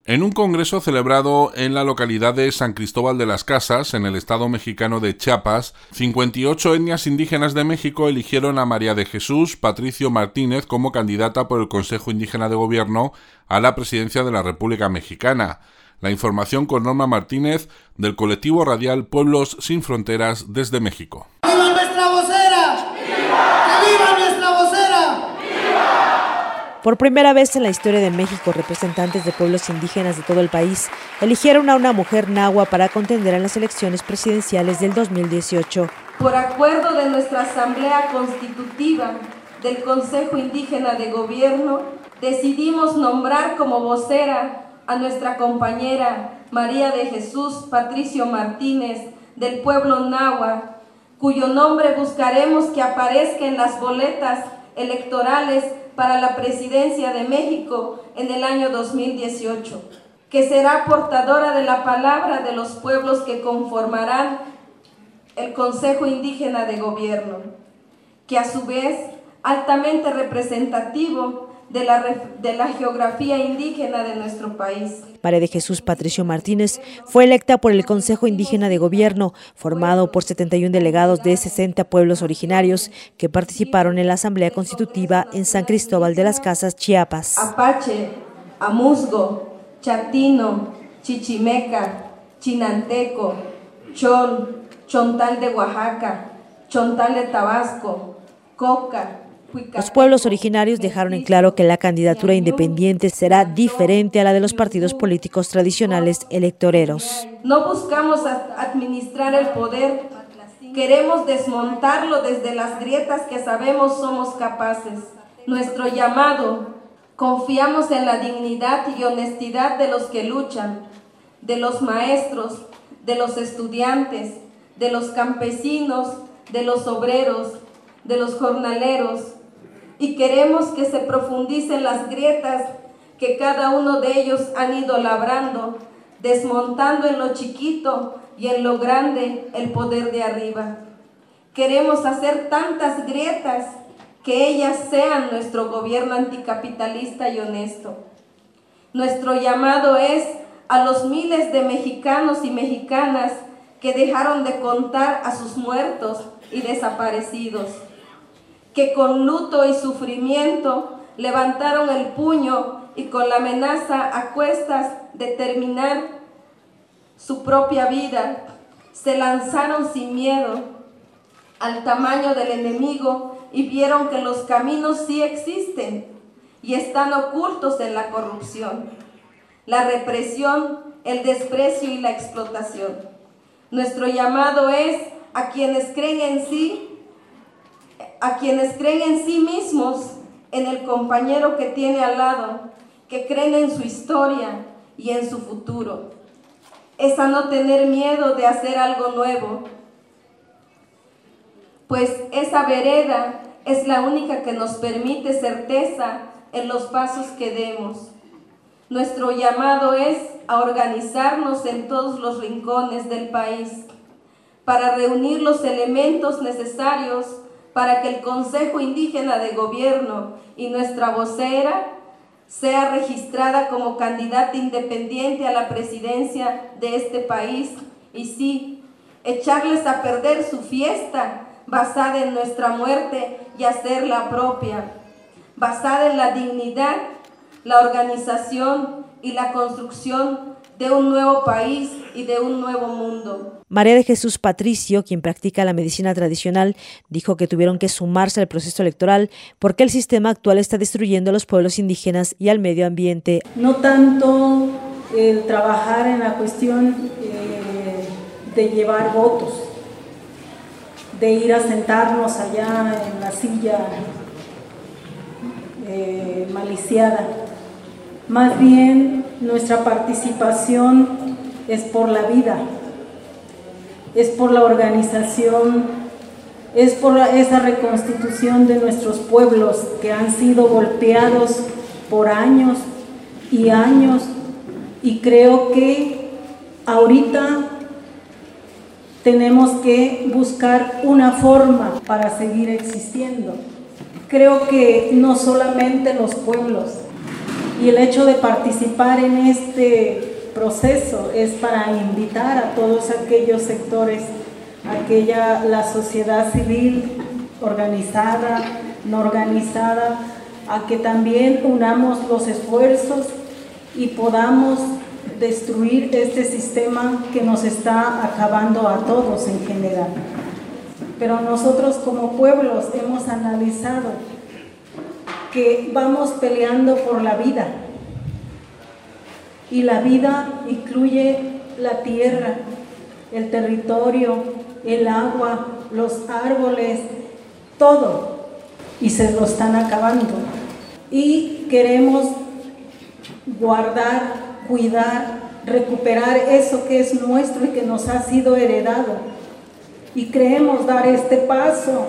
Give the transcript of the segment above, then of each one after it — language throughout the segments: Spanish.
En un congreso celebrado en la localidad de San Cristóbal de las Casas, en el estado mexicano de Chiapas, 58 etnias indígenas de México eligieron a María de Jesús Patricio Martínez como candidata por el Consejo Indígena de Gobierno a la presidencia de la República Mexicana. La información con Norma Martínez, del colectivo radial Pueblos Sin Fronteras desde México. ¡Viva nuestra vocera! ¡Viva! ¡Que viva nuestra vocera! Por primera vez en la historia de México, representantes de pueblos indígenas de todo el país eligieron a una mujer nahua para contender en las elecciones presidenciales del 2018. Por acuerdo de nuestra Asamblea Constitutiva del Consejo Indígena de Gobierno, decidimos nombrar como vocera a nuestra compañera María de Jesús Patricio Martínez del pueblo nahua, cuyo nombre buscaremos que aparezca en las boletas electorales para la presidencia de México en el año 2018, que será portadora de la palabra de los pueblos que conformarán el Consejo Indígena de Gobierno, que a su vez altamente representativo de la geografía indígena de nuestro país. María de Jesús Patricio Martínez fue electa por el Consejo Indígena de Gobierno, formado por 71 delegados de 60 pueblos originarios que participaron en la Asamblea Constitutiva en San Cristóbal de las Casas, Chiapas. Apache, Amuzgo, Chatino, Chichimeca, Chinanteco, Chol, Chontal de Oaxaca, Chontal de Tabasco, Coca. Los pueblos originarios dejaron en claro que la candidatura independiente será diferente a la de los partidos políticos tradicionales electoreros. No buscamos administrar el poder, queremos desmontarlo desde las grietas que sabemos somos capaces. Nuestro llamado, confiamos en la dignidad y honestidad de los que luchan, de los maestros, de los estudiantes, de los campesinos, de los obreros, de los jornaleros, y queremos que se profundicen las grietas que cada uno de ellos han ido labrando, desmontando en lo chiquito y en lo grande el poder de arriba. Queremos hacer tantas grietas que ellas sean nuestro gobierno anticapitalista y honesto. Nuestro llamado es a los miles de mexicanos y mexicanas que dejaron de contar a sus muertos y desaparecidos, que con luto y sufrimiento levantaron el puño y con la amenaza a cuestas de terminar su propia vida, se lanzaron sin miedo al tamaño del enemigo y vieron que los caminos sí existen y están ocultos en la corrupción, la represión, el desprecio y la explotación. Nuestro llamado es a quienes creen en sí mismos, en el compañero que tiene al lado, que creen en su historia y en su futuro. Es a no tener miedo de hacer algo nuevo, pues esa vereda es la única que nos permite certeza en los pasos que demos. Nuestro llamado es a organizarnos en todos los rincones del país para reunir los elementos necesarios para que el Consejo Indígena de Gobierno y nuestra vocera sea registrada como candidata independiente a la presidencia de este país y sí, echarles a perder su fiesta basada en nuestra muerte y hacerla propia, basada en la dignidad, la organización y la construcción de un nuevo país y de un nuevo mundo. María de Jesús Patricio, quien practica la medicina tradicional, dijo que tuvieron que sumarse al proceso electoral porque el sistema actual está destruyendo a los pueblos indígenas y al medio ambiente. No tanto el trabajar en la cuestión de llevar votos, de ir a sentarnos allá en la silla maliciada. Más bien, nuestra participación es por la vida, es por la organización, es por esa reconstitución de nuestros pueblos que han sido golpeados por años y años, y creo que ahorita tenemos que buscar una forma para seguir existiendo. Creo que no solamente los pueblos, Y el hecho de participar en este proceso es para invitar a todos aquellos sectores, la sociedad civil organizada, no organizada, a que también unamos los esfuerzos y podamos destruir este sistema que nos está acabando a todos en general. Pero nosotros como pueblos hemos analizado que vamos peleando por la vida, y la vida incluye la tierra, el territorio, el agua, los árboles, todo, y se lo están acabando. Y queremos guardar, cuidar, recuperar eso que es nuestro y que nos ha sido heredado. Y creemos dar este paso.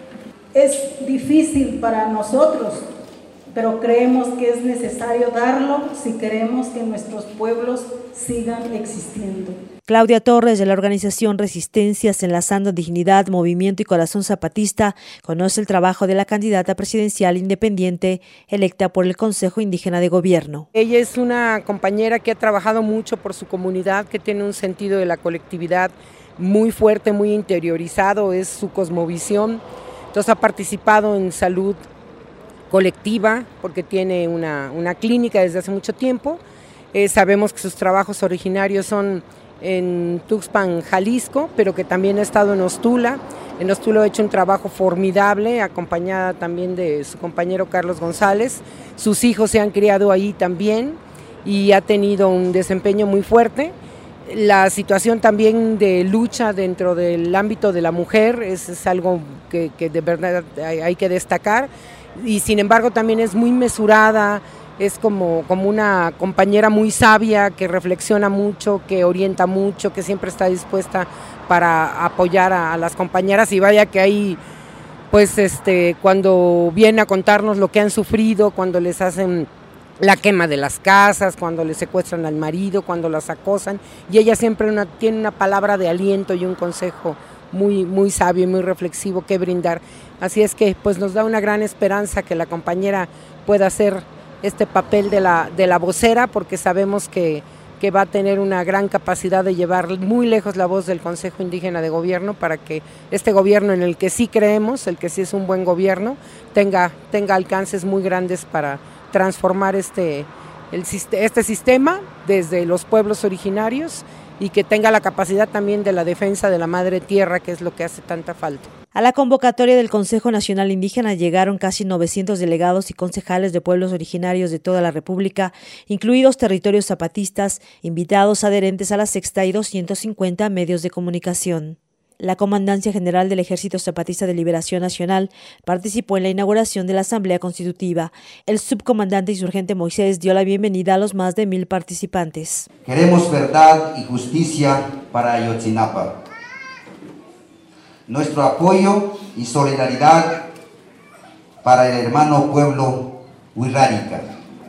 Es difícil para nosotros, pero creemos que es necesario darlo si queremos que nuestros pueblos sigan existiendo. Claudia Torres, de la organización Resistencias Enlazando Dignidad, Movimiento y Corazón Zapatista, conoce el trabajo de la candidata presidencial independiente electa por el Consejo Indígena de Gobierno. Ella es una compañera que ha trabajado mucho por su comunidad, que tiene un sentido de la colectividad muy fuerte, muy interiorizado, es su cosmovisión. Entonces ha participado en salud colectiva porque tiene una clínica desde hace mucho tiempo. Sabemos que sus trabajos originarios son en Tuxpan, Jalisco, pero que también ha estado en Ostula. En Ostula ha hecho un trabajo formidable, acompañada también de su compañero Carlos González. Sus hijos se han criado ahí también y ha tenido un desempeño muy fuerte. La situación también de lucha dentro del ámbito de la mujer es algo que de verdad hay que destacar, y sin embargo también es muy mesurada, es como una compañera muy sabia, que reflexiona mucho, que orienta mucho, que siempre está dispuesta para apoyar a las compañeras, y vaya que ahí pues cuando viene a contarnos lo que han sufrido, cuando les hacen la quema de las casas, cuando les secuestran al marido, cuando las acosan, y ella siempre tiene una palabra de aliento y un consejo muy, muy sabio y muy reflexivo que brindar. Así es que pues nos da una gran esperanza que la compañera pueda hacer este papel de la vocera, porque sabemos que va a tener una gran capacidad de llevar muy lejos la voz del Consejo Indígena de Gobierno, para que este gobierno en el que sí creemos, el que sí es un buen gobierno, tenga alcances muy grandes para transformar este sistema desde los pueblos originarios, y que tenga la capacidad también de la defensa de la madre tierra, que es lo que hace tanta falta. A la convocatoria del Consejo Nacional Indígena llegaron casi 900 delegados y concejales de pueblos originarios de toda la República, incluidos territorios zapatistas, invitados adherentes a la Sexta y 250 medios de comunicación. La Comandancia General del Ejército Zapatista de Liberación Nacional participó en la inauguración de la Asamblea Constitutiva. El subcomandante insurgente Moisés dio la bienvenida a los más de 1000 participantes. Queremos verdad y justicia para Ayotzinapa. Nuestro apoyo y solidaridad para el hermano pueblo Wixárika.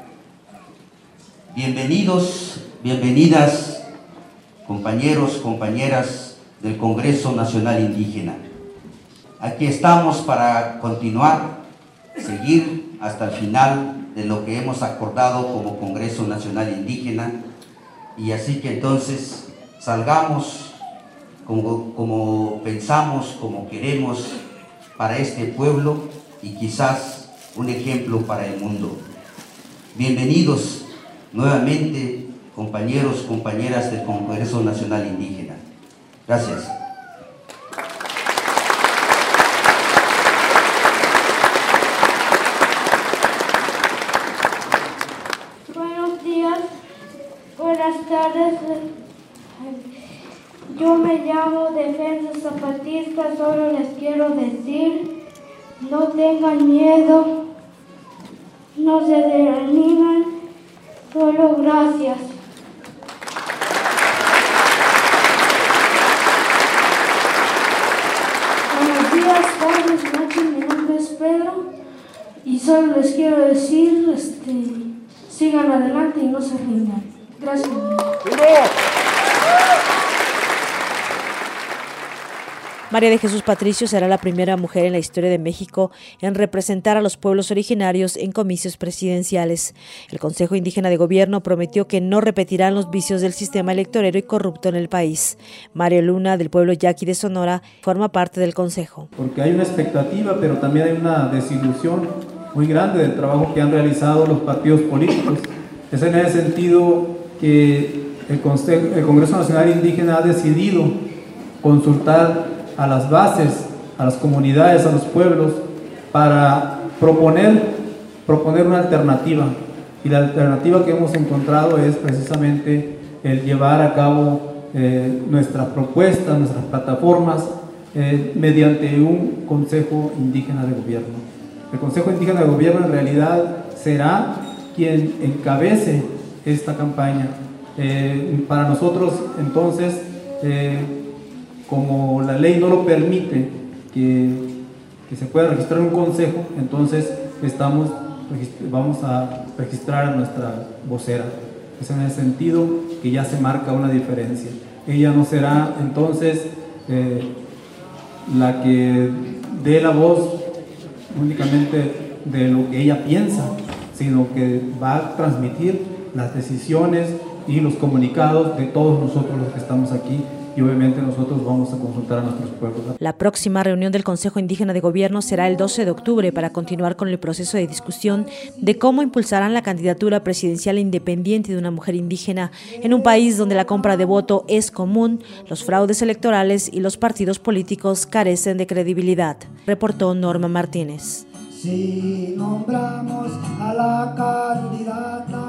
Bienvenidos, bienvenidas, compañeros, compañeras del Congreso Nacional Indígena. Aquí estamos para continuar, seguir hasta el final de lo que hemos acordado como Congreso Nacional Indígena, y así que entonces salgamos como pensamos, como queremos para este pueblo, y quizás un ejemplo para el mundo. Bienvenidos nuevamente, compañeros, compañeras del Congreso Nacional Indígena. Gracias. Buenos días, buenas tardes. Yo me llamo Defensa Zapatista. Solo les quiero decir, no tengan miedo, no se desanimen, solo gracias. Buenos días, tardes, noches, mi nombre es Pedro y solo les quiero decir, sigan adelante y no se rindan. Gracias. María de Jesús Patricio será la primera mujer en la historia de México en representar a los pueblos originarios en comicios presidenciales. El Consejo Indígena de Gobierno prometió que no repetirán los vicios del sistema electorero y corrupto en el país. Mario Luna, del pueblo yaqui de Sonora, forma parte del Consejo. Porque hay una expectativa, pero también hay una desilusión muy grande del trabajo que han realizado los partidos políticos. Es en ese sentido que el Congreso Nacional Indígena ha decidido consultar a las bases, a las comunidades, a los pueblos, para proponer una alternativa. Y la alternativa que hemos encontrado es precisamente el llevar a cabo nuestras propuestas, nuestras plataformas, mediante un Consejo Indígena de Gobierno. El Consejo Indígena de Gobierno en realidad será quien encabece esta campaña. Para nosotros, entonces, como la ley no lo permite que se pueda registrar un consejo, entonces vamos a registrar a nuestra vocera. Es en el sentido que ya se marca una diferencia. Ella no será entonces la que dé la voz únicamente de lo que ella piensa, sino que va a transmitir las decisiones y los comunicados de todos nosotros los que estamos aquí. Y obviamente nosotros vamos a consultar a nuestros pueblos. La próxima reunión del Consejo Indígena de Gobierno será el 12 de octubre para continuar con el proceso de discusión de cómo impulsarán la candidatura presidencial independiente de una mujer indígena en un país donde la compra de voto es común, los fraudes electorales y los partidos políticos carecen de credibilidad, reportó Norma Martínez. Si nombramos a la candidata